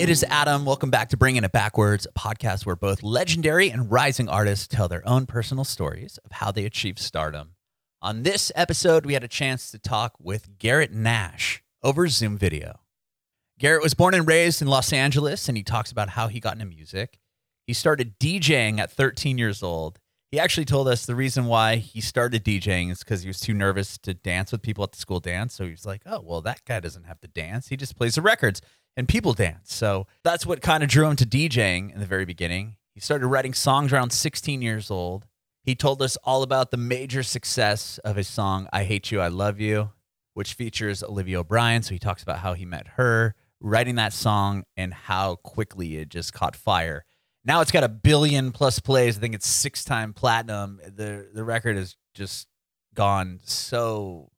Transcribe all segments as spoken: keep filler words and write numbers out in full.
it is Adam. Welcome back to Bringing It Backwards, a podcast where both legendary and rising artists tell their own personal stories of how they achieved stardom. On this episode, we had a chance to talk with Garrett Nash over Zoom video. Garrett was born and raised in Los Angeles, and he talks about how he got into music. He started DJing at thirteen years old. He actually told us the reason why he started DJing is because he was too nervous to dance with people at the school dance. So he was like, oh, well, that guy doesn't have to dance. He just plays the records. And people dance. So that's what kind of drew him to DJing in the very beginning. He started writing songs around sixteen years old. He told us all about the major success of his song, I Hate You, I Love You, which features Olivia O'Brien. So he talks about how he met her, writing that song, and how quickly it just caught fire. Now it's got a billion plus plays. I think it's six-time platinum. The, the record has just gone so,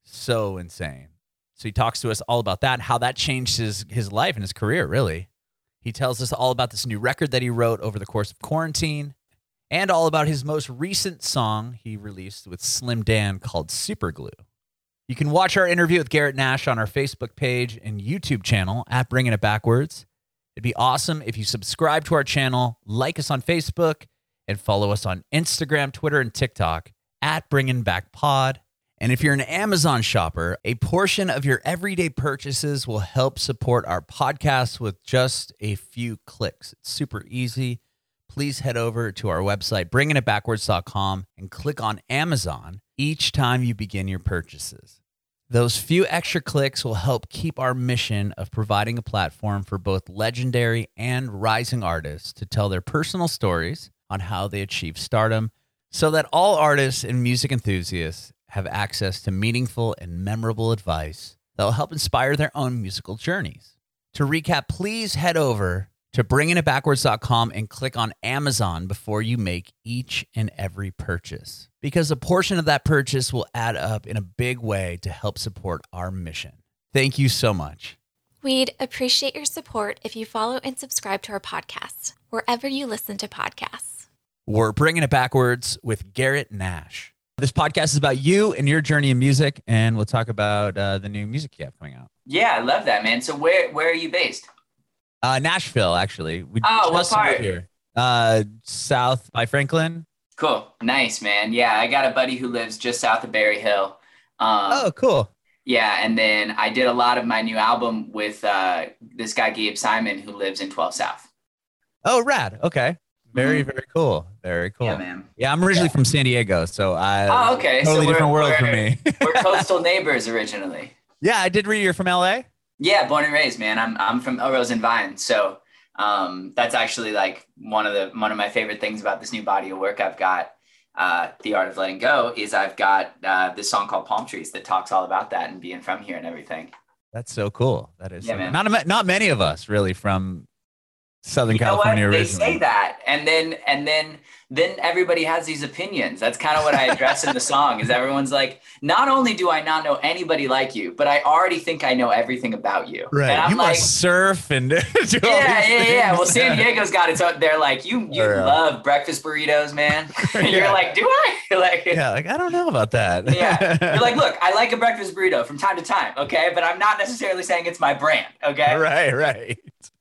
so insane. So he talks to us all about that, how that changed his, his life and his career, really. He tells us all about this new record that he wrote over the course of quarantine and all about his most recent song he released with Slim Dan called Superglue. You can watch our interview with Garrett Nash on our Facebook page and YouTube channel at Bringing It Backwards. It'd be awesome if you subscribe to our channel, like us on Facebook, and follow us on Instagram, Twitter, and TikTok at Bringing Back Pod. And if you're an Amazon shopper, a portion of your everyday purchases will help support our podcast with just a few clicks. It's super easy. Please head over to our website, bringing it backwards dot com, and click on Amazon each time you begin your purchases. Those few extra clicks will help keep our mission of providing a platform for both legendary and rising artists to tell their personal stories on how they achieve stardom so that all artists and music enthusiasts have access to meaningful and memorable advice that will help inspire their own musical journeys. To recap, please head over to bringing it backwards dot com and click on Amazon before you make each and every purchase, because a portion of that purchase will add up in a big way to help support our mission. Thank you so much. We'd appreciate your support if you follow and subscribe to our podcast, wherever you listen to podcasts. We're Bringing It Backwards with Garrett Nash. This podcast is about you and your journey in music, and we'll talk about uh, the new music you have coming out. Yeah, I love that, man. So where where are you based? Uh, Nashville, actually. We oh, what just part? moved here. Uh, south by Franklin. Cool. Nice, man. Yeah, I got a buddy who lives just south of Berry Hill. Um, oh, cool. Yeah, and then I did a lot of my new album with uh, this guy, Gabe Simon, who lives in twelve South. Oh, rad. Okay. Very, very cool. Very cool. Yeah, man. Yeah, I'm originally yeah. from San Diego, so I oh, okay. totally so different world for me. We're coastal neighbors originally. Yeah, I did read you're from L A. Yeah, born and raised, man. I'm I'm from Elrose and Vine, so um, that's actually like one of the one of my favorite things about this new body of work I've got. Uh, The Art of Letting Go is I've got uh, this song called Palm Trees that talks all about that and being from here and everything. That's so cool. That is yeah, so man. Not not many of us really from Southern you California know what? originally. They say that, and then and then then everybody has these opinions. That's kind of what I address in the song. Is everyone's like, not only do I not know anybody like you, but I already think I know everything about you. Right? And I'm you like, must surf and do all yeah, these yeah, things. yeah. Well, San Diego's got its own. They're like, you you yeah. love breakfast burritos, man. And you're Yeah. like, do I? like, Yeah, like I don't know about that. yeah. You're like, look, I like a breakfast burrito from time to time, okay, but I'm not necessarily saying it's my brand, okay? Right, right.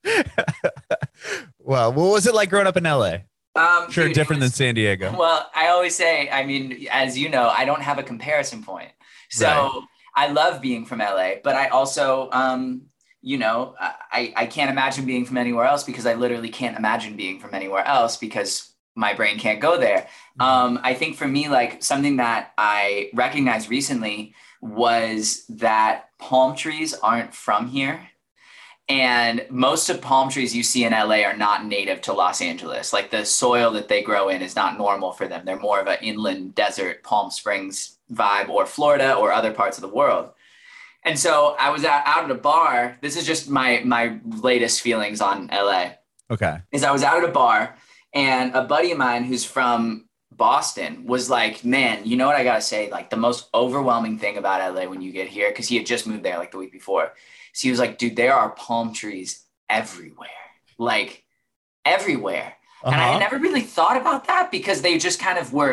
Well, what was it like growing up in L A? Um, Sure, dude, different was, than San Diego. Well, I always say, I mean, as you know, I don't have a comparison point. So Right. I love being from L A, but I also, um, you know, I, I can't imagine being from anywhere else because I literally can't imagine being from anywhere else because my brain can't go there. Um, I think for me, like something that I recognized recently was that palm trees aren't from here. And most of palm trees you see in L A are not native to Los Angeles. Like the soil that they grow in is not normal for them. They're more of an inland desert, Palm Springs vibe, or Florida or other parts of the world. And so I was out, out at a bar. This is just my my latest feelings on L A. Okay. Is I was out at a bar and a buddy of mine who's from Boston was like, man, you know what I got to say? Like the most overwhelming thing about L A when you get here, because he had just moved there like the week before. So he was like, dude, there are palm trees everywhere, like everywhere. Uh-huh. And I had never really thought about that because they just kind of were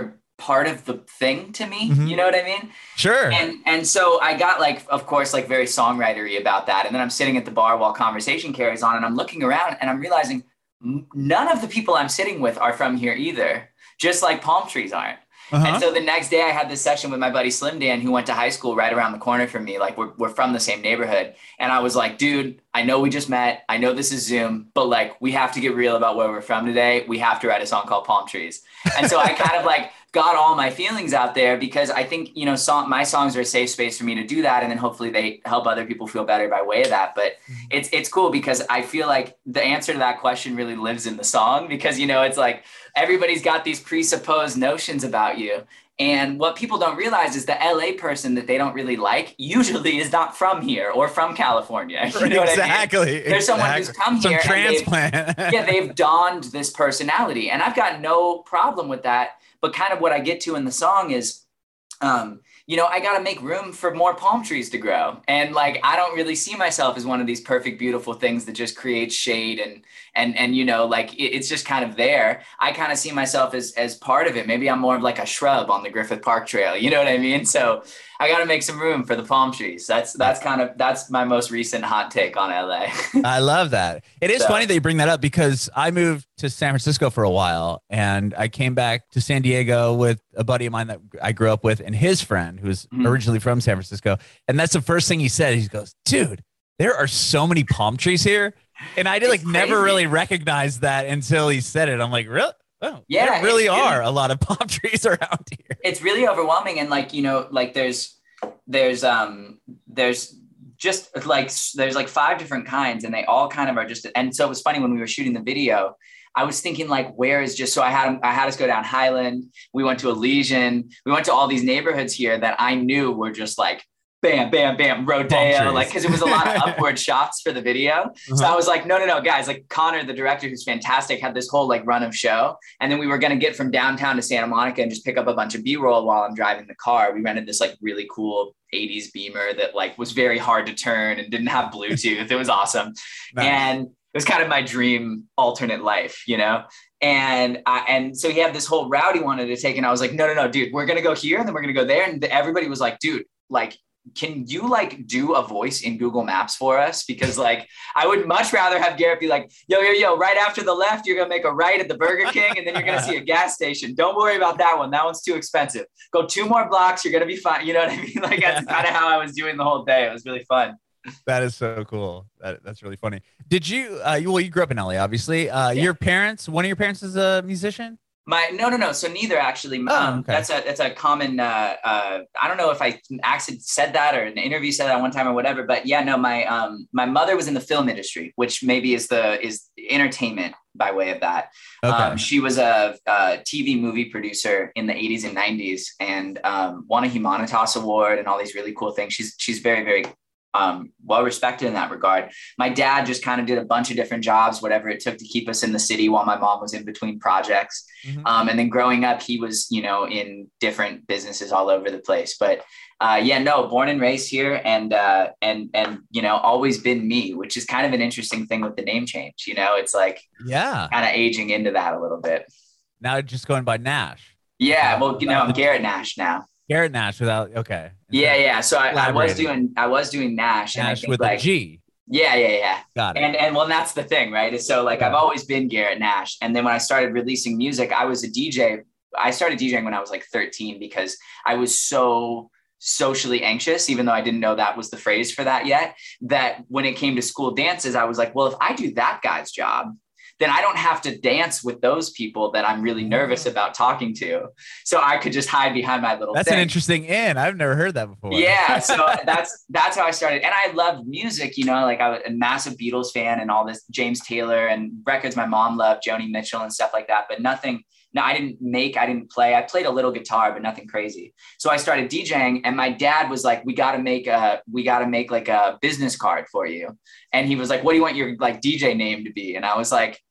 part of the thing to me. Mm-hmm. You know what I mean? Sure. And and so I got like, of course, like very songwritery about that. And then I'm sitting at the bar while conversation carries on, and I'm looking around and I'm realizing none of the people I'm sitting with are from here either, just like palm trees aren't. Uh-huh. And so the next day I had this session with my buddy Slim Dan, who went to high school right around the corner from me. Like we're, we're from the same neighborhood. And I was like, dude, I know we just met. I know this is Zoom, but like, we have to get real about where we're from today. We have to write a song called Palm Trees. And so I kind of like got all my feelings out there, because I think, you know, song, my songs are a safe space for me to do that. And then hopefully they help other people feel better by way of that. But mm-hmm. it's, it's cool because I feel like the answer to that question really lives in the song, because, you know, it's like, everybody's got these presupposed notions about you. And what people don't realize is the L A person that they don't really like usually is not from here or from California. You know exactly. what I mean? There's someone exactly. who's come Some here. transplant. And they've, yeah, they've donned this personality. And I've got no problem with that. But kind of what I get to in the song is, um, you know, I got to make room for more palm trees to grow. And like, I don't really see myself as one of these perfect, beautiful things that just creates shade and, and, and, you know, like it, it's just kind of there. I kind of see myself as, as part of it. Maybe I'm more of like a shrub on the Griffith Park Trail. You know what I mean? So I got to make some room for the palm trees. That's, that's kind of, that's my most recent hot take on L A. I love that. It is so funny that you bring that up, because I moved to San Francisco for a while and I came back to San Diego with a buddy of mine that I grew up with and his friend who was mm-hmm. originally from San Francisco. And that's the first thing he said. He goes, dude, there are so many palm trees here. And I did like never really recognize that until he said it. I'm like, really? Oh, yeah, there really are really, a lot of palm trees around here. It's really overwhelming. And like, you know, like there's, there's, um, there's just like, there's like five different kinds and they all kind of are just, and so it was funny when we were shooting the video, I was thinking like, where is just, so I had, I had us go down Highland. We went to Elysian. We went to all these neighborhoods here that I knew were just like, bam, bam, bam, Rodeo, like, cause it was a lot of upward shots for the video. Uh-huh. So I was like, no, no, no, guys, like Connor, the director, who's fantastic, had this whole like run of show. And then we were going to get from downtown to Santa Monica and just pick up a bunch of B-roll while I'm driving the car. We rented this like really cool eighties Beamer that like was very hard to turn and didn't have Bluetooth. It was awesome. Nice. And it was kind of my dream alternate life, you know? And I, and so he had this whole route he wanted to take. And I was like, no, no, no, dude, we're going to go here. And then we're going to go there. And everybody was like, dude, like, can you like do a voice in Google Maps for us? Because like, I would much rather have Garrett be like, yo, yo, yo, right after the left, you're going to make a right at the Burger King. And then you're going to see a gas station. Don't worry about that one. That one's too expensive. Go two more blocks. You're going to be fine. You know what I mean? Like that's kind of how I was doing the whole day. It was really fun. That is so cool. That, that's really funny. Did you, uh, you, well, you grew up in L A, obviously. Uh, yeah. Your parents, one of your parents is a musician? My no no no so neither actually. Oh, um okay. that's a that's a common uh uh I don't know if I actually said that or in an interview said that one time or whatever, but yeah, no, my um my mother was in the film industry, which maybe is the is entertainment by way of that. Okay. Um, she was a, a T V movie producer in the eighties and nineties and um won a Humanitas Award and all these really cool things. She's she's very very um, well respected in that regard. My dad just kind of did a bunch of different jobs, whatever it took to keep us in the city while my mom was in between projects. Mm-hmm. Um, and then growing up, he was, you know, in different businesses all over the place. But uh, yeah, no, born and raised here and, uh, and, and, you know, always been me, which is kind of an interesting thing with the name change. You know, it's like, yeah, kind of aging into that a little bit. Now just going by Nash. Yeah. Well, you know, I'm Garrett Nash now. Garrett Nash without, okay. Yeah, yeah. So I, I was doing, I was doing Nash, and Nash I think with like, a G. Yeah, yeah, yeah. Got it. And and well, that's the thing, right? Is so like yeah. I've always been Garrett Nash, and then when I started releasing music, I was a D J. I started DJing when I was like thirteen because I was so socially anxious, even though I didn't know that was the phrase for that yet. That when it came to school dances, I was like, well, if I do that guy's job, then I don't have to dance with those people that I'm really nervous about talking to. So I could just hide behind my little That's thing. An interesting in. I've never heard that before. Yeah. So that's, that's how I started. And I loved music, you know, like I was a massive Beatles fan and all this James Taylor and records my mom loved, Joni Mitchell and stuff like that, but nothing. No, I didn't make, I didn't play. I played a little guitar, but nothing crazy. So I started DJing and my dad was like, we got to make a, we got to make like a business card for you. And he was like, what do you want your like D J name to be? And I was like,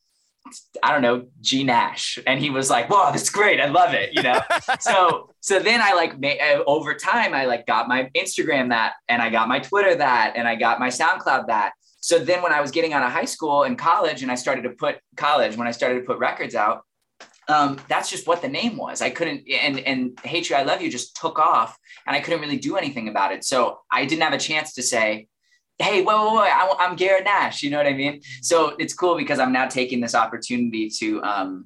I don't know, G Nash. And he was like, wow, that's great. I love it. You know? so, so then I like made, over time, I like got my Instagram that, and I got my Twitter that, and I got my SoundCloud that. So then when I was getting out of high school and college and I started to put college, when I started to put records out, um, that's just what the name was. I couldn't, and, and Hate You, I Love You just took off and I couldn't really do anything about it. So I didn't have a chance to say, hey, wait, wait, wait, I, I'm Garrett Nash. You know what I mean? So it's cool because I'm now taking this opportunity to, um,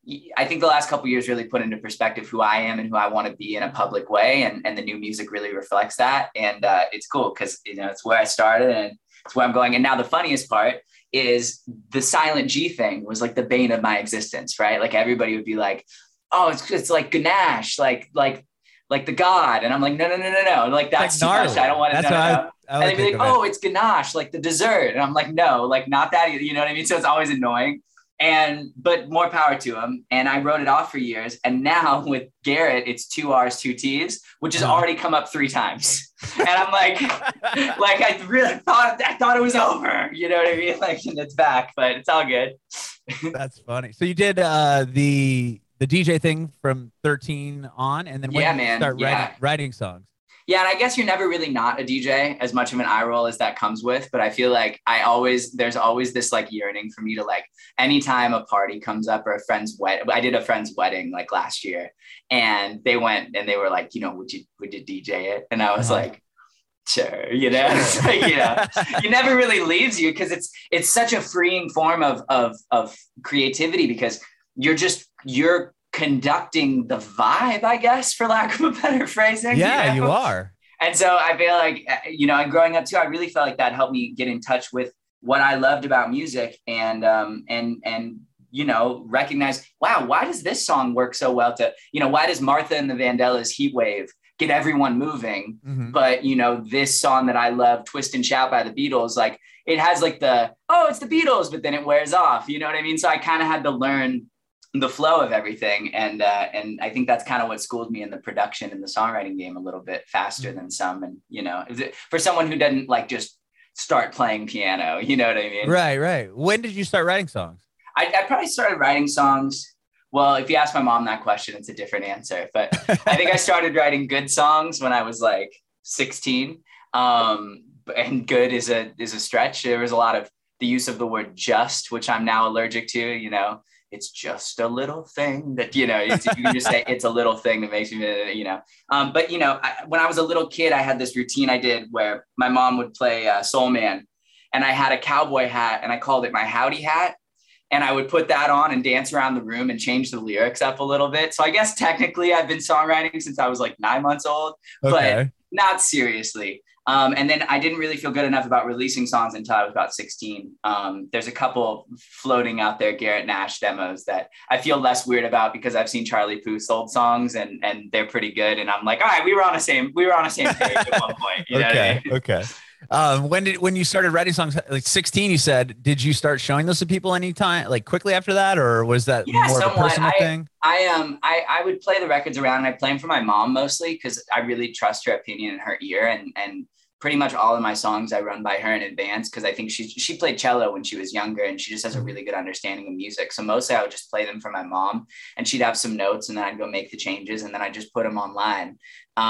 I think the last couple of years really put into perspective who I am and who I want to be in a public way. And, and the new music really reflects that. And uh, it's cool because, you know, it's where I started and it's where I'm going. And now the funniest part is the Silent G thing was like the bane of my existence, right? Like everybody would be like, oh, it's, it's like Ganesh, like, like, like the God. And I'm like, no, no, no, no, no. Like that's like too much. I don't want to know. I, no. I And they'd be like, oh, it's ganache, like the dessert. And I'm like, no, like not that, you know what I mean? So it's always annoying. And, but more power to him. And I wrote it off for years. And now with Garrett, it's two R's, two T's, which has already come up three times. And I'm like, like, I really thought, I thought it was over, you know what I mean? Like, and it's back, but it's all good. That's funny. So you did uh, the, the D J thing from thirteen on, and then when yeah, did you man. start yeah. writing, writing songs? Yeah, and I guess you're never really not a D J as much of an eye roll as that comes with, but I feel like I always, there's always this like yearning for me to like, anytime a party comes up or a friend's wedding, I did a friend's wedding like last year and they went and they were like, you know, would you, would you D J it? And I was uh-huh. like, sure, you know, like, you know, it never really leaves you because it's, it's such a freeing form of, of, of creativity because you're just, you're conducting the vibe, I guess, for lack of a better phrasing. Yeah, you know? you are. And so I feel like, you know, and growing up too, I really felt like that helped me get in touch with what I loved about music and, um, and, and, you know, recognize, wow, why does this song work so well to, you know, why does Martha and the Vandellas Heat Wave get everyone moving? Mm-hmm. But, you know, this song that I love, Twist and Shout by the Beatles, like it has like the, oh, it's the Beatles, but then it wears off, you know what I mean? So I kind of had to learn the flow of everything. And, uh, and I think that's kind of what schooled me in the production and the songwriting game a little bit faster mm-hmm. than some. And, you know, for someone who doesn't like just start playing piano, you know what I mean? Right, right. When did you start writing songs? I, I probably started writing songs. Well, if you ask my mom that question, it's a different answer, but I think I started writing good songs when I was like sixteen. Um, and good is a, is a stretch. There was a lot of the use of the word just, which I'm now allergic to, you know. It's just a little thing that, you know, it's, you can just say it's a little thing that makes me, you know. Um, but, you know, I, when I was a little kid, I had this routine I did where my mom would play uh, Soul Man and I had a cowboy hat and I called it my howdy hat. And I would put that on and dance around the room and change the lyrics up a little bit. So I guess technically I've been songwriting since I was like nine months old, okay. but not seriously. Um, and then I didn't really feel good enough about releasing songs until I was about sixteen. Um, there's a couple floating out there, Garrett Nash demos that I feel less weird about because I've seen Charlie Puth's old songs and and they're pretty good. And I'm like, all right, we were on the same, we were on the same page at one point. You know okay, what I mean? okay. Um, when did when you started writing songs, like sixteen, you said, did you start showing those to people anytime, like quickly after that, or was that yeah, more of a personal I, thing? I um I I would play the records around and I play them for my mom mostly because I really trust her opinion in her ear and and. Pretty much all of my songs I run by her in advance because I think she she played cello when she was younger and she just has a really good understanding of music. So mostly I would just play them for my mom and she'd have some notes and then I'd go make the changes and then I just put them online.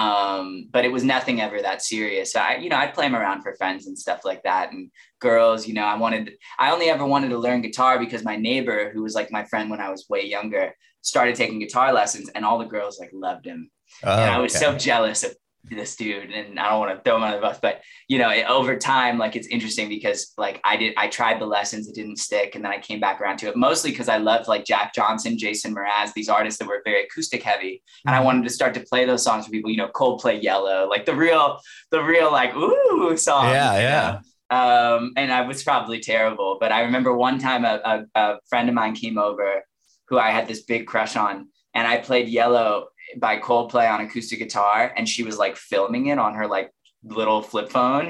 Um, but it was nothing ever that serious. I, you know, I'd play them around for friends and stuff like that. And girls, you know, I wanted, I only ever wanted to learn guitar because my neighbor, who was like my friend when I was way younger, started taking guitar lessons and all the girls like loved him. Oh, and I was okay. so jealous of this dude and I don't want to throw him on the bus, but you know, it, over time, like it's interesting because like I did, I tried the lessons, it didn't stick. And then I came back around to it mostly because I loved like Jack Johnson, Jason Mraz, these artists that were very acoustic heavy. And I wanted to start to play those songs for people, you know, Coldplay, Yellow, like the real, the real like, ooh songs. Yeah. Yeah. Know? Um, and I was probably terrible, but I remember one time a, a, a friend of mine came over who I had this big crush on and I played Yellow by Coldplay on acoustic guitar and she was like filming it on her like little flip phone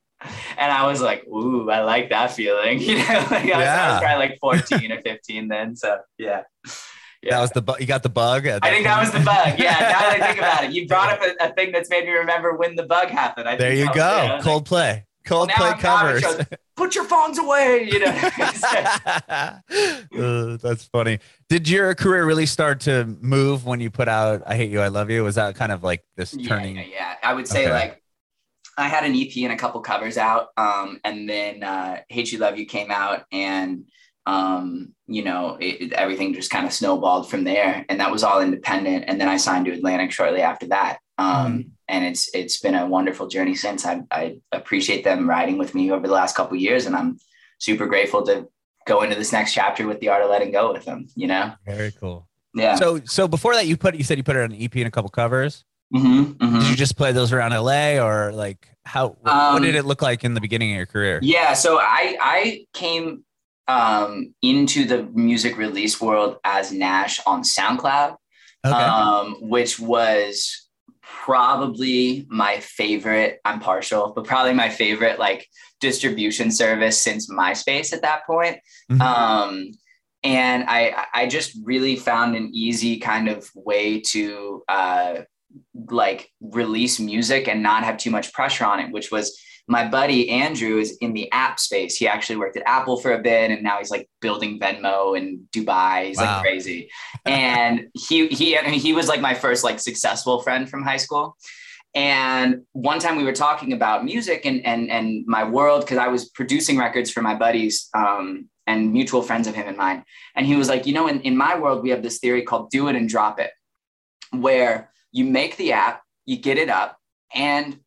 and I was like, ooh, I like that feeling, you know. Like, I, was, I was probably like fourteen or fifteen then, so yeah. yeah that was the bug. You got the bug. I think point? That was the bug. Yeah, now that I think about it, you brought up a, a thing that's made me remember when the bug happened. I there think you go. Was, Coldplay like, Coldplay well, covers. Put your phones away, you know. uh, that's funny. Did your career really start to move when you put out I Hate You, I Love You? Was that kind of like this turning? Yeah, yeah, yeah. I would say okay. like I had an E P and a couple covers out. Um, and then uh, Hate You, Love You came out and um, you know, it, it- everything just kind of snowballed from there, and that was all independent. And then I signed to Atlantic shortly after that. Um, Mhm. and it's, it's been a wonderful journey since. I, I appreciate them riding with me over the last couple of years, and I'm super grateful to go into this next chapter with the art of letting go with them, you know? Very cool. Yeah. So, so before that, you put, you said you put it on an E P and a couple covers. Mm-hmm, mm-hmm. Did you just play those around L A, or like how, Um, what did it look like in the beginning of your career? Yeah, so I I came um, into the music release world as Nash on SoundCloud, Okay. um, which was probably my favorite. I'm partial, but probably my favorite like distribution service since MySpace at that point. Mhm. Um, and I I just really found an easy kind of way to uh, like release music and not have too much pressure on it, which was my buddy Andrew is in the app space. He actually worked at Apple for a bit, and now he's like building Venmo in Dubai. He's Wow. like crazy. And he, he, I mean, he was like my first like successful friend from high school. And one time we were talking about music and, and, and my world, cause I was producing records for my buddies, um, and mutual friends of him and mine. And he was like, you know, in, in my world, we have this theory called do it and drop it, where you make the app, you get it up and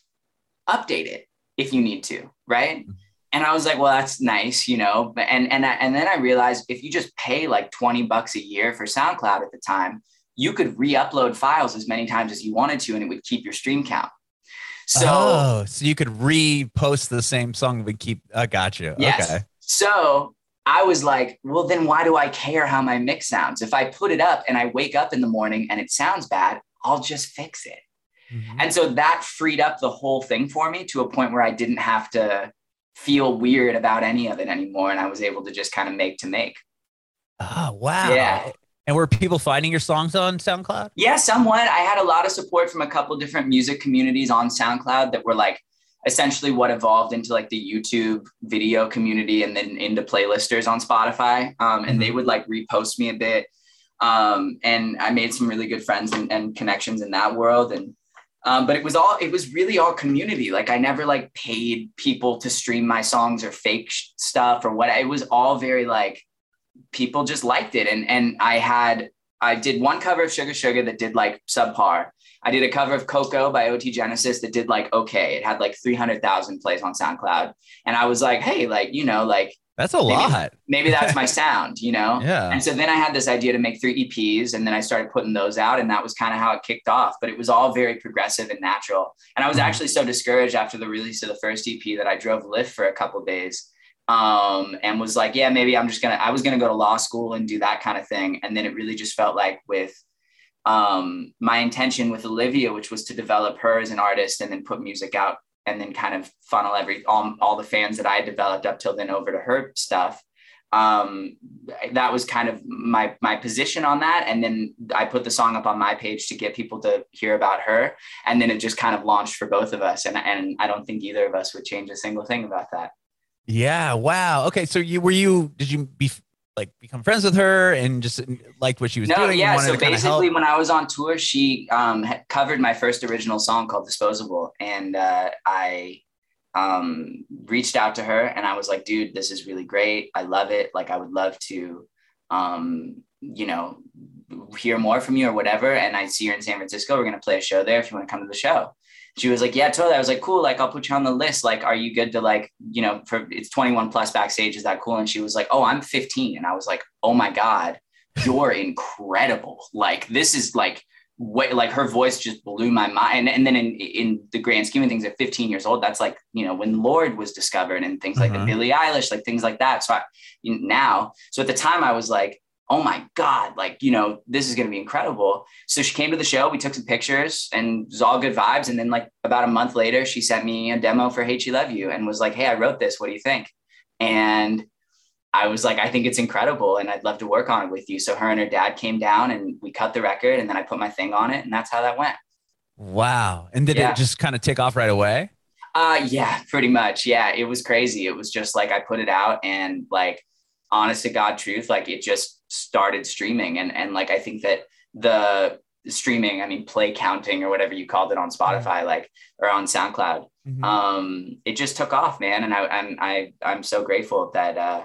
update it if you need to, right? And I was like, well, that's nice, you know, and, and, and then I realized if you just pay like twenty bucks a year for SoundCloud at the time, you could re-upload files as many times as you wanted to, and it would keep your stream count. So, oh, so you could repost the same song but keep, I got you. yes. Okay. So I was like, well, then why do I care how my mix sounds? If I put it up and I wake up in the morning and it sounds bad, I'll just fix it. Mhm. And so that freed up the whole thing for me to a point where I didn't have to feel weird about any of it anymore. And I was able to just kind of make to make. Oh, wow. Yeah. And were people finding your songs on SoundCloud? Yeah, somewhat. I had a lot of support from a couple different music communities on SoundCloud that were like essentially what evolved into like the YouTube video community and then into playlisters on Spotify. Um, and they would like repost me a bit. Um, and I made some really good friends and, and connections in that world. And Um, but it was all, it was really all community. Like I never like paid people to stream my songs or fake sh- stuff or what. It was all very like, people just liked it. And, and I had, I did one cover of Sugar Sugar that did like subpar. I did a cover of Coco by O T Genesis that did like, okay, it had like three hundred thousand plays on SoundCloud. And I was like, hey, like, you know, like, That's a maybe, lot. maybe that's my sound, you know? Yeah. And so then I had this idea to make three E Ps, and then I started putting those out, and that was kind of how it kicked off. But it was all very progressive and natural. And I was Mhm. actually so discouraged after the release of the first E P that I drove Lyft for a couple of days, um, and was like, yeah, maybe I'm just gonna, I was gonna go to law school and do that kind of thing. And then it really just felt like with um, my intention with Olivia, which was to develop her as an artist and then put music out and then kind of funnel every, all, all the fans that I had developed up till then over to her stuff. Um, that was kind of my, my position on that. And then I put the song up on my page to get people to hear about her. And then it just kind of launched for both of us. And, and I don't think either of us would change a single thing about that. Yeah. Wow. Okay. So you, were you, did you be like become friends with her and just liked what she was No, doing? yeah. You wanted So to kinda basically help? when I was on tour, she um, had covered my first original song called Disposable. And uh, I um, reached out to her and I was like, dude, this is really great. I love it. Like, I would love to, um, you know, hear more from you or whatever. And I see her in San Francisco. We're going to play a show there if you want to come to the show. She was like, yeah, totally. I was like, cool. Like, I'll put you on the list. Like, are you good to like, you know, for it's twenty-one plus backstage. Is that cool? And she was like, oh, I'm fifteen. And I was like, oh my God, you're incredible. Like, this is like, way, like her voice just blew my mind. And, and then in, in the grand scheme of things at fifteen years old, that's like, you know, when Lorde was discovered and things like Uh-huh. the Billie Eilish, like things like that. So I, you know, now, so at the time I was like, oh my God, like, you know, this is going to be incredible. So she came to the show, we took some pictures and it was all good vibes. And then like about a month later, she sent me a demo for Hate You Love You and was like, hey, I wrote this. What do you think? And I was like, I think it's incredible and I'd love to work on it with you. So her and her dad came down and we cut the record and then I put my thing on it and that's how that went. Wow. And did Yeah. it just kind of take off right away? Uh, yeah, pretty much. Yeah. It was crazy. It was just like, I put it out and like, honest to God truth, like it just started streaming. And, and like, I think that the streaming, I mean, play counting or whatever you called it on Spotify, like, or on SoundCloud, Mhm. um, it just took off, man. And I, I'm, I, I'm so grateful that, uh,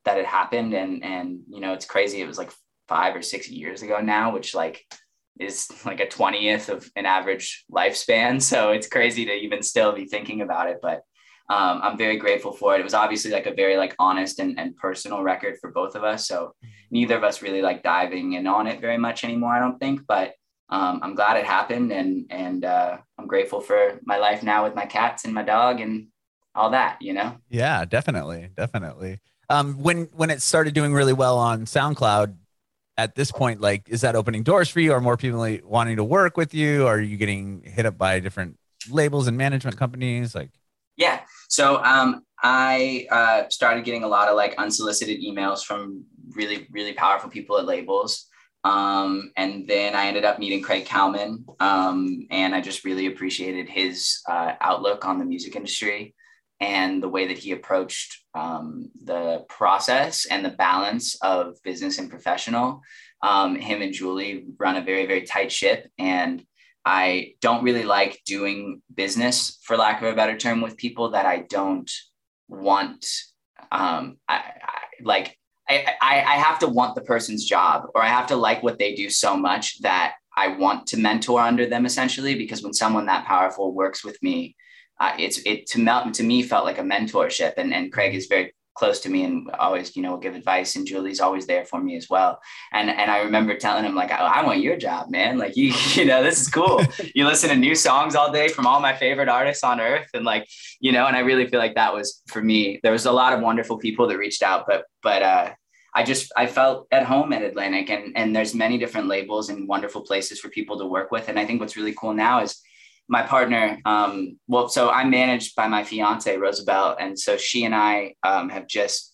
that it happened. And, and, you know, it's crazy. It was like five or six years ago now, which like is like a twentieth of an average lifespan. So it's crazy to even still be thinking about it. But um, I'm very grateful for it. It was obviously like a very like honest and, and personal record for both of us. So neither of us really like diving in on it very much anymore, I don't think. But um, I'm glad it happened. And, and uh, I'm grateful for my life now with my cats and my dog and all that, you know? Yeah, definitely. Definitely. Um, when, when it started doing really well on SoundCloud, at this point, like, is that opening doors for you? Are more people like, wanting to work with you? Are you getting hit up by different labels and management companies? Like, yeah. So um, I uh, started getting a lot of like unsolicited emails from really, really powerful people at labels. Um, and then I ended up meeting Craig Kalman. Um, and I just really appreciated his uh, outlook on the music industry and the way that he approached um, the process and the balance of business and professional. Um, him and Julie run a very, very tight ship. And I don't really like doing business, for lack of a better term, with people that I don't want. Um, I, I, like, I, I, I have to want the person's job, or I have to like what they do so much that I want to mentor under them, essentially, because when someone that powerful works with me, Uh, it's it to me to me felt like a mentorship, and and Craig is very close to me and always, you know, will give advice, and Julie's always there for me as well. And and I remember telling him like, I, I want your job, man. Like you you know, this is cool. You listen to new songs all day from all my favorite artists on earth, and like, you know, and I really feel like that was for me. There was a lot of wonderful people that reached out, but but uh, I just I felt at home at Atlantic, and and there's many different labels and wonderful places for people to work with. And I think what's really cool now is my partner, um, well, so I'm managed by my fiance, Rosabelle. And so she and I um, have just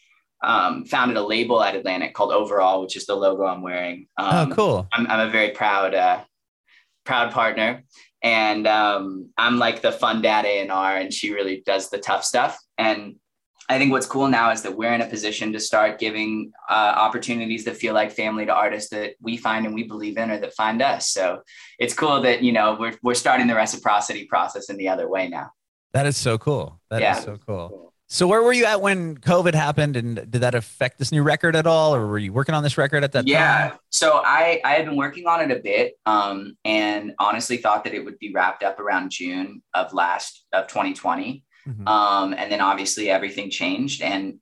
um, founded a label at Atlantic called Overall, which is the logo I'm wearing. Um, oh, cool. I'm, I'm a very proud, uh, proud partner. And um, I'm like the fun dad A and R, and she really does the tough stuff. And I think what's cool now is that we're in a position to start giving uh, opportunities that feel like family to artists that we find and we believe in, or that find us. So it's cool that, you know, we're, we're starting the reciprocity process in the other way now. That is so cool. That yeah. is so cool. So where were you at when COVID happened, and did that affect this new record at all? Or were you working on this record at that yeah. time? Yeah. So I, I had been working on it a bit um, and honestly thought that it would be wrapped up around June of last of twenty twenty. Mm-hmm. Um, and then obviously everything changed, and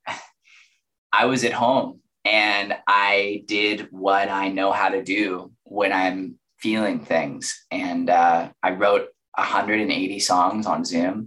I was at home and I did what I know how to do when I'm feeling things. And uh, I wrote one hundred eighty songs on Zoom.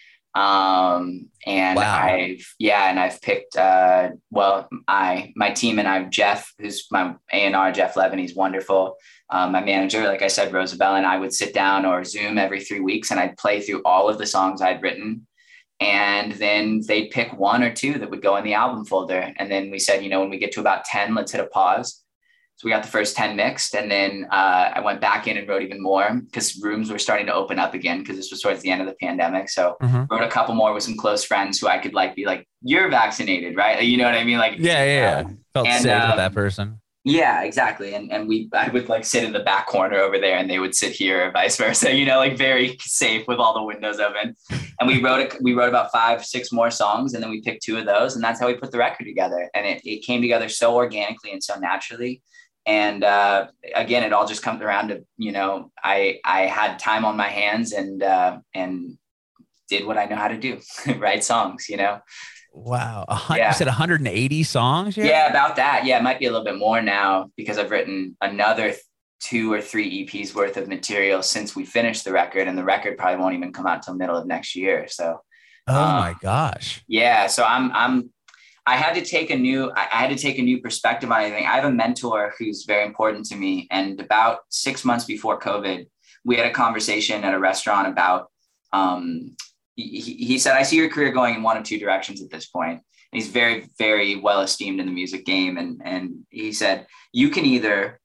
Um, and wow. I've, yeah, and I've picked, uh, well, I, my team and I, Jeff, who's my A and R, Jeff Levin, he's wonderful. Um, my manager, like I said, Rosabelle, and I would sit down or Zoom every three weeks and I'd play through all of the songs I'd written. And then they'd pick one or two that would go in the album folder. And then we said, you know, when we get to about ten, let's hit a pause. So we got the first ten mixed. And then uh, I went back in and wrote even more because rooms were starting to open up again, because this was towards the end of the pandemic. So mm-hmm. wrote a couple more with some close friends who I could like be like, you're vaccinated, right? You know what I mean? Like, yeah, yeah, yeah. Um, Felt and, safe um, with that person. Yeah, exactly. And and we, I would like sit in the back corner over there and they would sit here or vice versa, you know, like very safe with all the windows open. And we wrote, a, we wrote about five, six more songs, and then we picked two of those, and that's how we put the record together. And it, it came together so organically and so naturally. And uh, again, it all just comes around to, you know, I, I had time on my hands and, uh, and did what I know how to do, write songs, you know? Wow. A, yeah. You said one hundred eighty songs? Yeah? yeah, about that. Yeah, it might be a little bit more now because I've written another th- two or three E Ps worth of material since we finished the record, and the record probably won't even come out till middle of next year. So, oh um, my gosh. Yeah. So I'm, I'm, I had to take a new, I had to take a new perspective on anything. I have a mentor who's very important to me. And about six months before COVID, we had a conversation at a restaurant about, um, He, he said, I see your career going in one of two directions at this point. And he's very, very well esteemed in the music game. And, and he said, you can either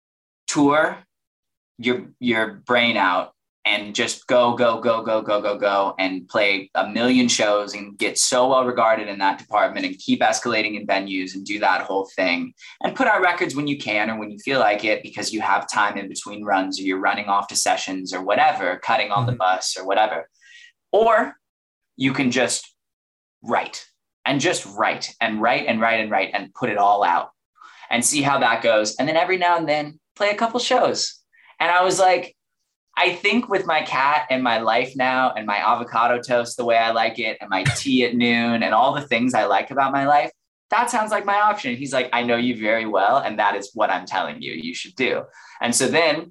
tour your, your brain out and just go, go, go, go, go, go, go, and play a million shows and get so well regarded in that department and keep escalating in venues and do that whole thing and put out records when you can or when you feel like it because you have time in between runs or you're running off to sessions or whatever, cutting on mm-hmm. the bus or whatever. Or you can just write and just write and write and write and write and put it all out and see how that goes. And then every now and then play a couple shows. And I was like, I think with my cat and my life now and my avocado toast the way I like it and my tea at noon and all the things I like about my life, that sounds like my option. He's like, I know you very well, and that is what I'm telling you you should do. And so then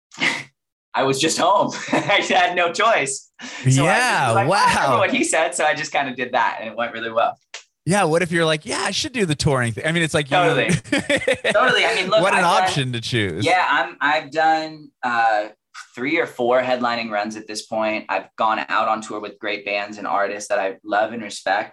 I was just home. I had no choice. So yeah, like, wow. I remember what he said, so I just kind of did that, and it went really well. Yeah, what if you're like, yeah, I should do the touring thing? I mean, it's like totally, you know, totally. I mean, look, what an I've option done, to choose. Yeah, I'm. I've done uh, three or four headlining runs at this point. I've gone out on tour with great bands and artists that I love and respect.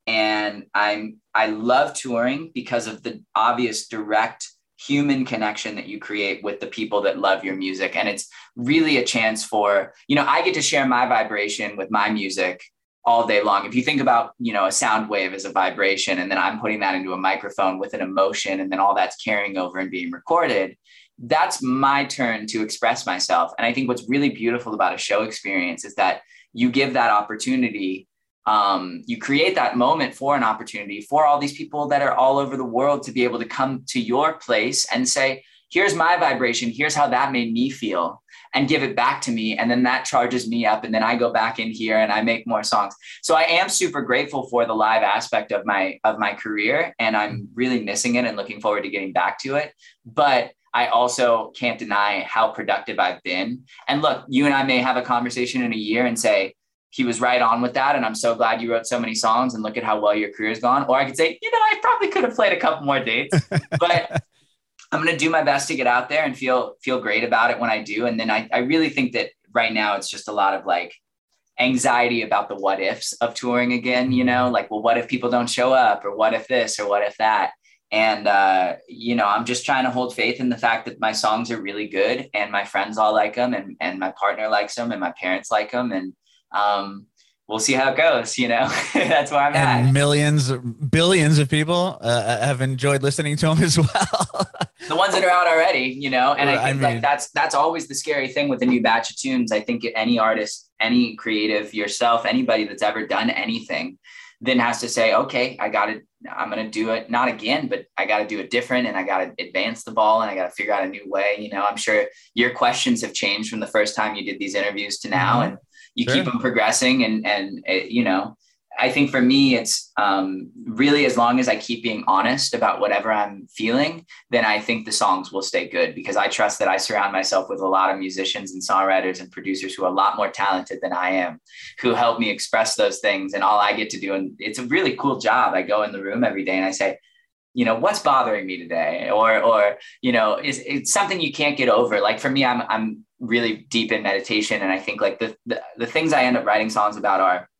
And I'm, I love touring because of the obvious direct human connection that you create with the people that love your music. And it's really a chance for, you know, I get to share my vibration with my music all day long. If you think about, you know, a sound wave as a vibration, and then I'm putting that into a microphone with an emotion, and then all that's carrying over and being recorded, that's my turn to express myself. And I think what's really beautiful about a show experience is that you give that opportunity. Um, you create that moment for an opportunity for all these people that are all over the world to be able to come to your place and say, here's my vibration. Here's how that made me feel, and give it back to me. And then that charges me up. And then I go back in here and I make more songs. So I am super grateful for the live aspect of my, of my career. And I'm really missing it and looking forward to getting back to it. But I also can't deny how productive I've been. And look, you and I may have a conversation in a year and say, he was right on with that, and I'm so glad you wrote so many songs, and look at how well your career's gone. Or I could say, you know, I probably could have played a couple more dates, but I'm going to do my best to get out there and feel, feel great about it when I do. And then I, I really think that right now it's just a lot of like anxiety about the what ifs of touring again, you know, like, well, what if people don't show up, or what if this, or what if that? And, uh, you know, I'm just trying to hold faith in the fact that my songs are really good, and my friends all like them, and, and my partner likes them, and my parents like them. And, um, we'll see how it goes, you know. That's where I'm and at. Millions, billions of people uh, have enjoyed listening to him as well. The ones that are out already, you know, and I think I mean, like that's that's always the scary thing with a new batch of tunes. I think any artist, any creative, yourself, anybody that's ever done anything, then has to say, okay, I got to, I'm going to do it, not again, but I got to do it different, and I got to advance the ball, and I got to figure out a new way. You know, I'm sure your questions have changed from the first time you did these interviews to now, mm-hmm. and you sure. keep them progressing. And, and, it, you know, I think for me, it's um, really, as long as I keep being honest about whatever I'm feeling, then I think the songs will stay good, because I trust that I surround myself with a lot of musicians and songwriters and producers who are a lot more talented than I am, who help me express those things. And all I get to do, and it's a really cool job. I go in the room every day and I say, you know, what's bothering me today? Or, or, you know, is it's something you can't get over. Like for me, I'm, I'm really deep in meditation. And I think like the, the, the things I end up writing songs about are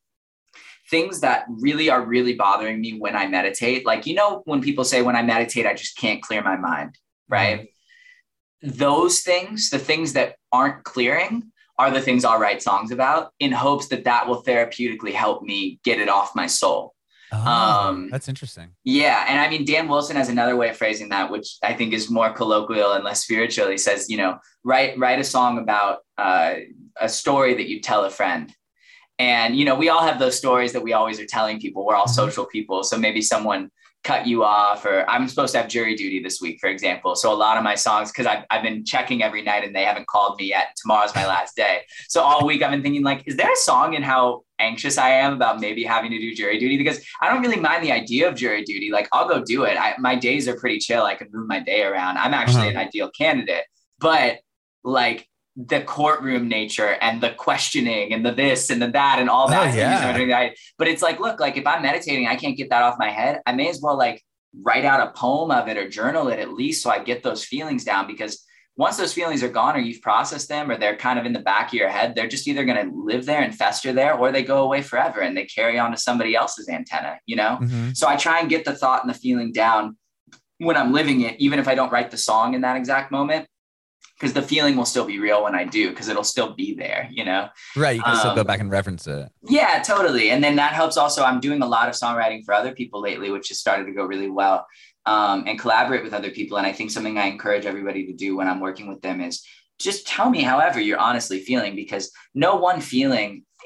things that really are really bothering me when I meditate. Like, you know, when people say when I meditate, I just can't clear my mind, right? Mm-hmm. Those things, the things that aren't clearing, are the things I'll write songs about, in hopes that that will therapeutically help me get it off my soul. Oh, um, that's interesting. Yeah. And I mean, Dan Wilson has another way of phrasing that, which I think is more colloquial and less spiritual. He says, you know, write, write a song about uh, a story that you tell a friend. And, you know, we all have those stories that we always are telling people. We're all mm-hmm. social people. So maybe someone cut you off, or I'm supposed to have jury duty this week, for example. So a lot of my songs, because I've, I've been checking every night and they haven't called me yet. Tomorrow's my last day. So all week I've been thinking, like, is there a song in how anxious I am about maybe having to do jury duty? Because I don't really mind the idea of jury duty. Like, I'll go do it. I, my days are pretty chill. I can move my day around. I'm actually uh-huh. an ideal candidate. But like, the courtroom nature and the questioning and the this and the that and all that. Oh, yeah. But it's like, look, like if I'm meditating, I can't get that off my head. I may as well like write out a poem of it or journal it at least, so I get those feelings down, because once those feelings are gone, or you've processed them, or they're kind of in the back of your head, they're just either going to live there and fester there, or they go away forever and they carry on to somebody else's antenna, you know? Mm-hmm. So I try and get the thought and the feeling down when I'm living it, even if I don't write the song in that exact moment, because the feeling will still be real when I do, because it'll still be there, you know? Right. You can um, still go back and reference it. Yeah, totally. And then that helps also. I'm doing a lot of songwriting for other people lately, which has started to go really well, um, and collaborate with other people. And I think something I encourage everybody to do when I'm working with them is just tell me however you're honestly feeling, because no one feeling,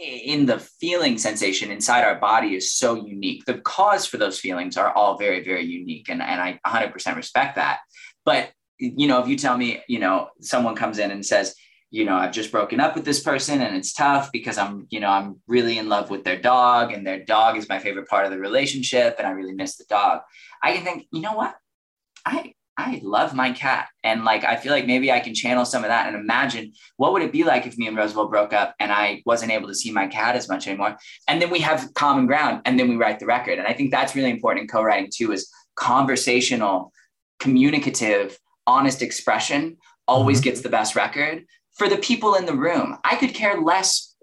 in the feeling sensation inside our body is so unique. The cause for those feelings are all very, very unique. And, and I one hundred percent respect that. But, you know, if you tell me, you know, someone comes in and says, you know, I've just broken up with this person and it's tough because I'm, you know, I'm really in love with their dog and their dog is my favorite part of the relationship and I really miss the dog. I can think, you know what? I, I love my cat. And like, I feel like maybe I can channel some of that and imagine what would it be like if me and Roosevelt broke up and I wasn't able to see my cat as much anymore. And then we have common ground and then we write the record. And I think that's really important in co-writing too, is conversational, communicative, honest expression always mm-hmm. gets the best record. For the people in the room, I could care less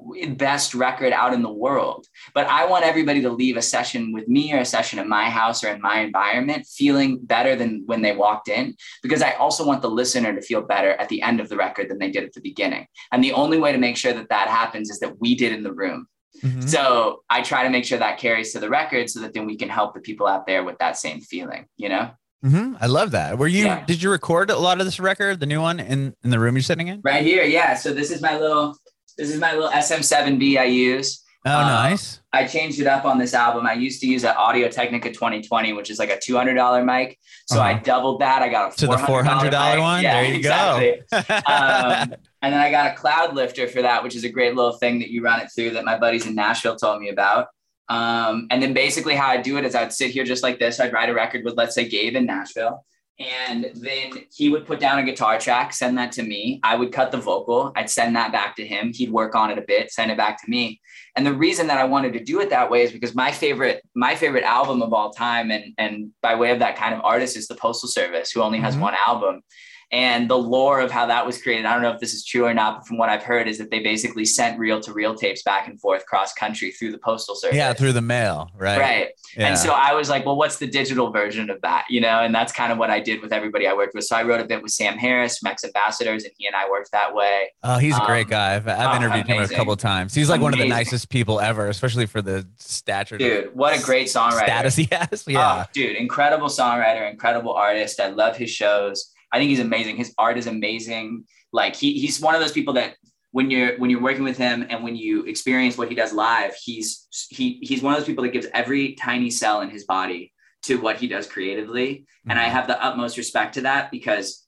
best record out in the world, but I want everybody to leave a session with me or a session at my house or in my environment feeling better than when they walked in, because I also want the listener to feel better at the end of the record than they did at the beginning. And the only way to make sure that that happens is that we did in the room. Mm-hmm. So I try to make sure that carries to the record so that then we can help the people out there with that same feeling, you know? Mm-hmm. I love that. Were you, yeah. did you record a lot of this record, the new one in, in the room you're sitting in? Right here. Yeah. So this is my little, this is my little S M seven B I use. Oh, um, nice. I changed it up on this album. I used to use an Audio Technica twenty twenty, which is like a two hundred dollars mic. So uh-huh. I doubled that. I got a to the four hundred dollars one. Yeah, there you exactly. go. um, and then I got a cloud lifter for that, which is a great little thing that you run it through that my buddies in Nashville told me about. Um, and then basically how I do it is I'd sit here just like this. I'd write a record with, let's say, Gabe in Nashville. And then he would put down a guitar track, send that to me. I would cut the vocal. I'd send that back to him. He'd work on it a bit, send it back to me. And the reason that I wanted to do it that way is because my favorite, my favorite album of all time, and, and by way of that kind of artist, is the Postal Service, who only has mm-hmm. one album. And the lore of how that was created, I don't know if this is true or not, but from what I've heard is that they basically sent reel-to-reel tapes back and forth cross-country through the Postal Service. Yeah, through the mail, right? Right. Yeah. And so I was like, well, what's the digital version of that? You know, and that's kind of what I did with everybody I worked with. So I wrote a bit with Sam Harris, Mex Ambassadors, and he and I worked that way. Oh, he's a great um, guy. I've, I've oh, interviewed amazing. him a couple of times. He's like amazing. one of the nicest people ever, especially for the stature. Dude, what a great songwriter. Status he has. Yeah. Oh, dude, incredible songwriter, incredible artist. I love his shows. I think he's amazing. His art is amazing. Like he he's one of those people that when you're when you're working with him and when you experience what he does live, he's he he's one of those people that gives every tiny cell in his body to what he does creatively. Mm-hmm. And I have the utmost respect to that because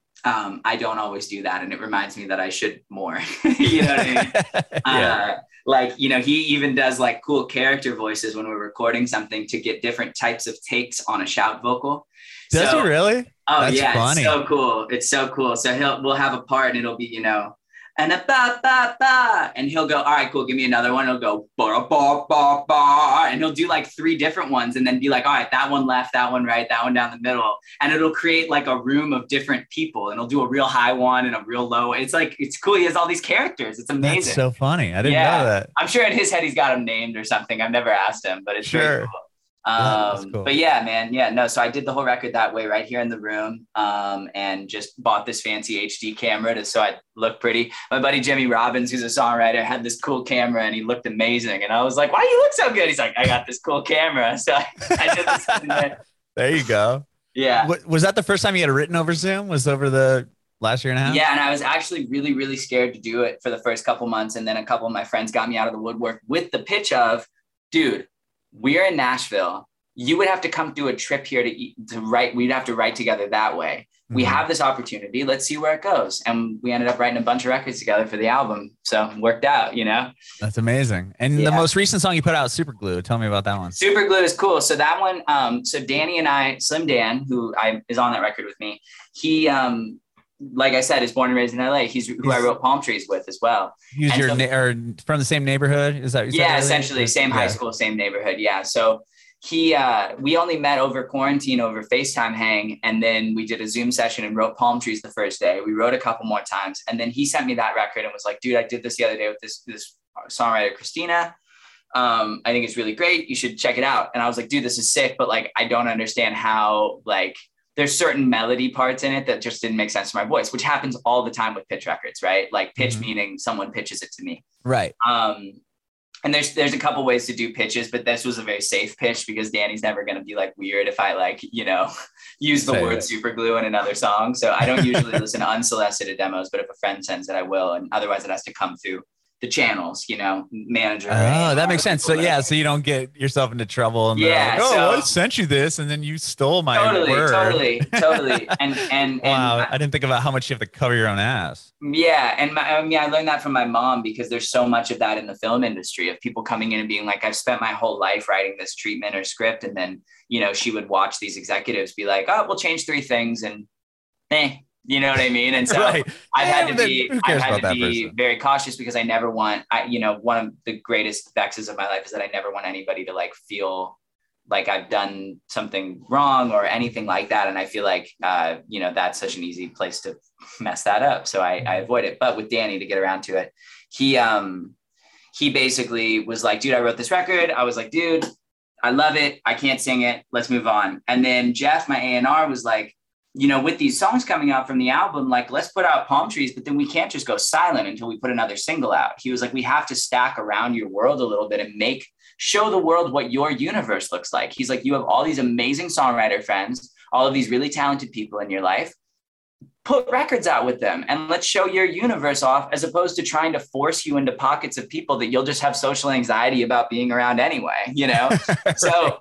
um, I don't always do that. And it reminds me that I should more. You know what I mean? yeah. Uh, like, you know, he even does like cool character voices when we're recording something to get different types of takes on a shout vocal. Does so, he really? Oh, That's yeah. funny. It's so cool. It's so cool. So he'll, we'll have a part and it'll be, you know, and a ba, ba, ba. And he'll go, all right, cool. Give me another one. He'll go, ba, ba, ba, ba. And he'll do like three different ones and then be like, all right, that one left, that one right, that one down the middle. And it'll create like a room of different people. And he'll do a real high one and a real low. It's like, it's cool. He has all these characters. It's amazing. That's so funny. I didn't yeah. know that. I'm sure in his head, he's got them named or something. I've never asked him, but it's sure. very cool. Um, cool. But yeah, man. Yeah, no. So I did the whole record that way right here in the room. Um, and just bought this fancy H D camera to, so I look pretty. My buddy, Jimmy Robbins, who's a songwriter, had this cool camera and he looked amazing. And I was like, why do you look so good? He's like, I got this cool camera. So I, I did this. There. there you go. Yeah. What, was that the first time you had it written over Zoom? Was over the last year and a half? Yeah. And I was actually really, really scared to do it for the first couple months. And then a couple of my friends got me out of the woodwork with the pitch of, dude, we're in Nashville. You would have to come through a trip here to eat, to write. We'd have to write together that way. Mm-hmm. We have this opportunity. Let's see where it goes. And we ended up writing a bunch of records together for the album. So it worked out, you know? That's amazing. And yeah. the most recent song you put out, Super Glue. Tell me about that one. Super Glue is cool. So that one, um, so Danny and I, Slim Dan, who I is on that record with me, he, um, like I said, is born and raised in L A. He's who I wrote Palm Trees with as well. He's your so, na- or from the same neighborhood? Is that what you yeah, said essentially same yeah. high school, same neighborhood. Yeah. So he, uh, we only met over quarantine over FaceTime hang. And then we did a Zoom session and wrote Palm Trees the first day. We wrote a couple more times. And then he sent me that record and was like, dude, I did this the other day with this, this songwriter, Christina. Um, I think it's really great. You should check it out. And I was like, dude, this is sick. But like, I don't understand how, like, there's certain melody parts in it that just didn't make sense to my voice, which happens all the time with pitch records, right? Like pitch mm-hmm. meaning someone pitches it to me. Right. Um, and there's, there's a couple ways to do pitches, but this was a very safe pitch because Danny's never going to be like weird if I like, you know, use the Say word it. Super glue in another song. So I don't usually listen to unsolicited demos, but if a friend sends it, I will. And otherwise it has to come through the channels, you know, manager. Oh, that makes sense. So yeah, so you don't get yourself into trouble and yeah, like, oh, so, I sent you this and then you stole my totally, word. Totally, totally, and and wow, and I didn't think about how much you have to cover your own ass. Yeah, and my, I mean, I learned that from my mom because there's so much of that in the film industry of people coming in and being like, I've spent my whole life writing this treatment or script, and then you know she would watch these executives be like, oh, we'll change three things, and eh. You know what I mean? And so right. I've yeah, had to be, I've had to be person? very cautious because I never want, I, you know, one of the greatest vexes of my life is that I never want anybody to like feel like I've done something wrong or anything like that. And I feel like, uh, you know, that's such an easy place to mess that up. So I, I avoid it. But with Danny, to get around to it, he, um, he basically was like, dude, I wrote this record. I was like, dude, I love it. I can't sing it. Let's move on. And then Jeff, my A and R, was like, you know, with these songs coming out from the album, like, let's put out Palm Trees, but then we can't just go silent until we put another single out. He was like, we have to stack around your world a little bit and make, show the world what your universe looks like. He's like, you have all these amazing songwriter friends, all of these really talented people in your life. Put records out with them and let's show your universe off, as opposed to trying to force you into pockets of people that you'll just have social anxiety about being around anyway, you know? right. So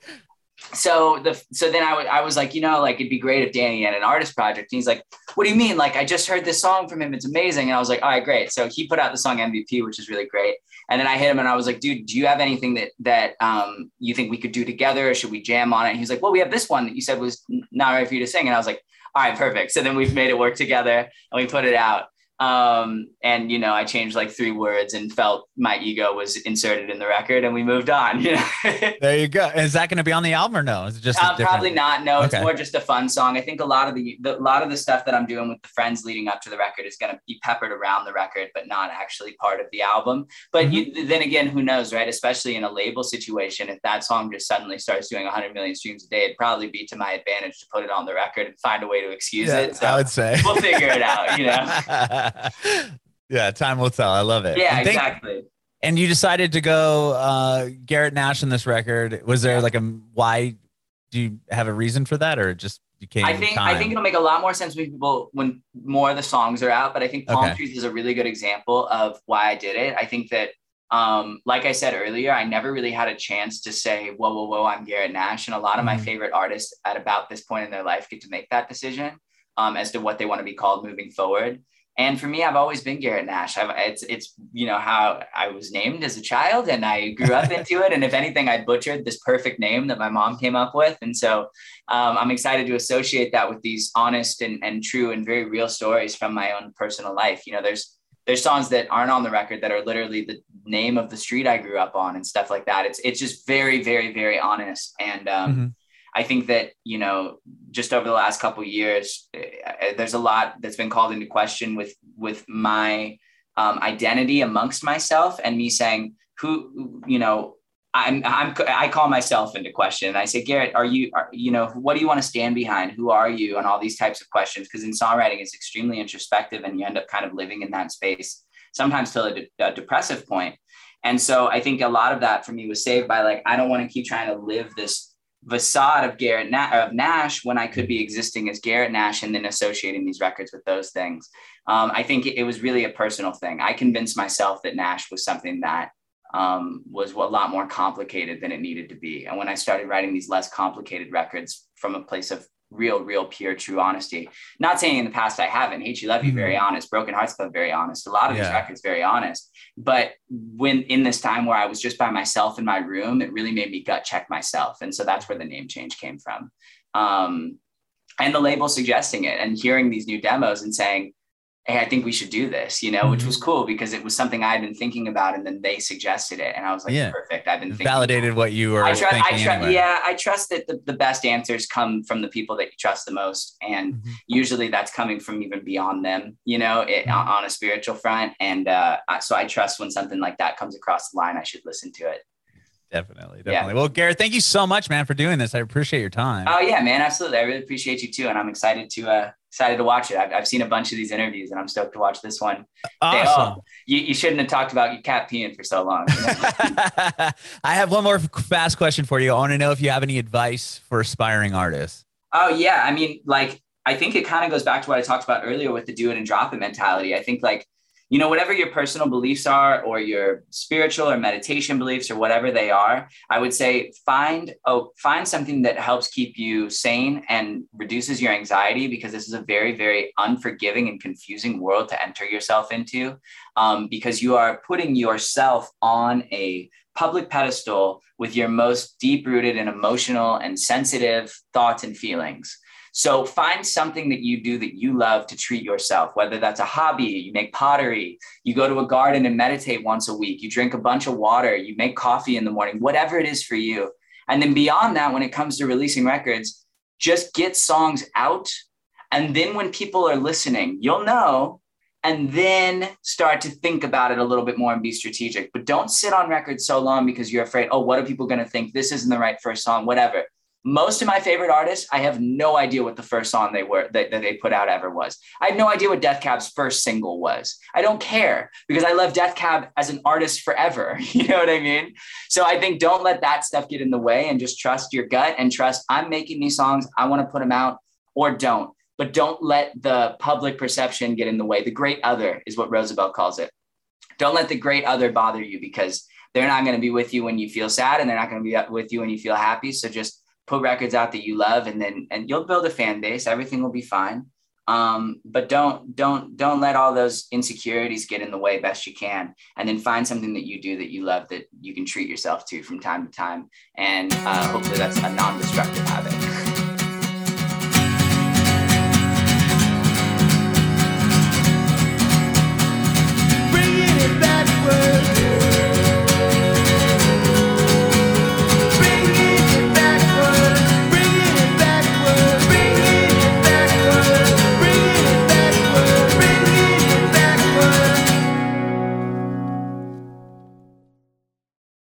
So the so then I, w- I was like, you know, like it'd be great if Danny had an artist project. And he's like, what do you mean? Like, I just heard this song from him. It's amazing. And I was like, all right, great. So he put out the song M V P, which is really great. And then I hit him and I was like, dude, do you have anything that that um, you think we could do together? Or should we jam on it? And he's like, well, we have this one that you said was not right for you to sing. And I was like, all right, perfect. So then we've made it work together and we put it out. Um, and, you know, I changed like three words and felt my ego was inserted in the record and we moved on. You know? There you go. Is that going to be on the album or no? Is it just uh, probably not. No, okay. It's more just a fun song. I think a lot of the, the, a lot of the stuff that I'm doing with the friends leading up to the record is going to be peppered around the record, but not actually part of the album. But mm-hmm. you, then again, who knows, right? Especially in a label situation, if that song just suddenly starts doing one hundred million streams a day, it'd probably be to my advantage to put it on the record and find a way to excuse yeah, it. So I would say we'll figure it out, you know? Yeah, time will tell. I love it. Yeah, and think, exactly. And you decided to go uh, Garrett Nash on this record. Was there yeah. like a why? Do you have a reason for that, or just you came? I think time? I think it'll make a lot more sense when people when more of the songs are out. But I think Palm okay. Trees is a really good example of why I did it. I think that, um, like I said earlier, I never really had a chance to say, "Whoa, whoa, whoa, I'm Garrett Nash," and a lot of mm-hmm. my favorite artists at about this point in their life get to make that decision um, as to what they want to be called moving forward. And for me, I've always been Garrett Nash. I've, it's, it's, you know, how I was named as a child and I grew up into it. And if anything, I butchered this perfect name that my mom came up with. And so um, I'm excited to associate that with these honest and, and true and very real stories from my own personal life. You know, there's, there's songs that aren't on the record that are literally the name of the street I grew up on and stuff like that. It's, it's just very, very, very honest. And, um, mm-hmm. I think that, you know, just over the last couple of years, uh, there's a lot that's been called into question with, with my um, identity amongst myself and me saying who, you know, I'm, I'm, I call myself into question. And I say, Garrett, are you, are, you know, what do you want to stand behind? Who are you? And all these types of questions, because in songwriting it's extremely introspective and you end up kind of living in that space, sometimes till a, de- a depressive point. And so I think a lot of that for me was saved by like, I don't want to keep trying to live this facade of Garrett Na- of Nash when I could be existing as Garrett Nash and then associating these records with those things. Um, I think it, it was really a personal thing. I convinced myself that Nash was something that um, was a lot more complicated than it needed to be. And when I started writing these less complicated records from a place of real, real, pure, true honesty, not saying in the past I haven't, Hate You, Love You, very honest, Broken Hearts Club, very honest, a lot of yeah. these records, very honest. But when in this time where I was just by myself in my room, it really made me gut check myself. And so that's where the name change came from. Um, and the label suggesting it and hearing these new demos and saying, hey, I think we should do this, you know, mm-hmm. which was cool because it was something I had been thinking about and then they suggested it. And I was like, yeah. perfect. I've been thinking validated about what you were I trust, thinking I trust, anyway. Yeah, I trust that the, the best answers come from the people that you trust the most. And mm-hmm. usually that's coming from even beyond them, you know, it, mm-hmm. on a spiritual front. And uh, so I trust when something like that comes across the line, I should listen to it. Definitely. Definitely. Yeah. Well, Garrett, thank you so much, man, for doing this. I appreciate your time. Oh yeah, man. Absolutely. I really appreciate you too. And I'm excited to, uh, excited to watch it. I've, I've seen a bunch of these interviews and I'm stoked to watch this one. Awesome. They, oh, you, you shouldn't have talked about your cat peeing for so long. You know? I have one more fast question for you. I want to know if you have any advice for aspiring artists. Oh yeah. I mean, like, I think it kind of goes back to what I talked about earlier with the do it and drop it mentality. I think like, you know, whatever your personal beliefs are, or your spiritual or meditation beliefs, or whatever they are, I would say find oh, find something that helps keep you sane and reduces your anxiety, because this is a very, very unforgiving and confusing world to enter yourself into, um, because you are putting yourself on a public pedestal with your most deep-rooted and emotional and sensitive thoughts and feelings. So find something that you do that you love to treat yourself, whether that's a hobby, you make pottery, you go to a garden and meditate once a week, you drink a bunch of water, you make coffee in the morning, whatever it is for you. And then beyond that, when it comes to releasing records, just get songs out. And then when people are listening, you'll know, and then start to think about it a little bit more and be strategic. But don't sit on records so long because you're afraid, oh, what are people going to think? This isn't the right first song, whatever. Most of my favorite artists, I have no idea what the first song they were that, that they put out ever was. I have no idea what Death Cab's first single was. I don't care, because I love Death Cab as an artist forever. You know what I mean? So I think don't let that stuff get in the way, and just trust your gut and trust, I'm making these songs, I want to put them out, or don't. But don't let the public perception get in the way. The great other is what Roosevelt calls it. Don't let the great other bother you, because they're not going to be with you when you feel sad, and they're not going to be with you when you feel happy. So just put records out that you love, and then, and you'll build a fan base. Everything will be fine. Um, but don't, don't, don't let all those insecurities get in the way best you can. And then find something that you do that you love, that you can treat yourself to from time to time. And uh, hopefully that's a non-destructive habit.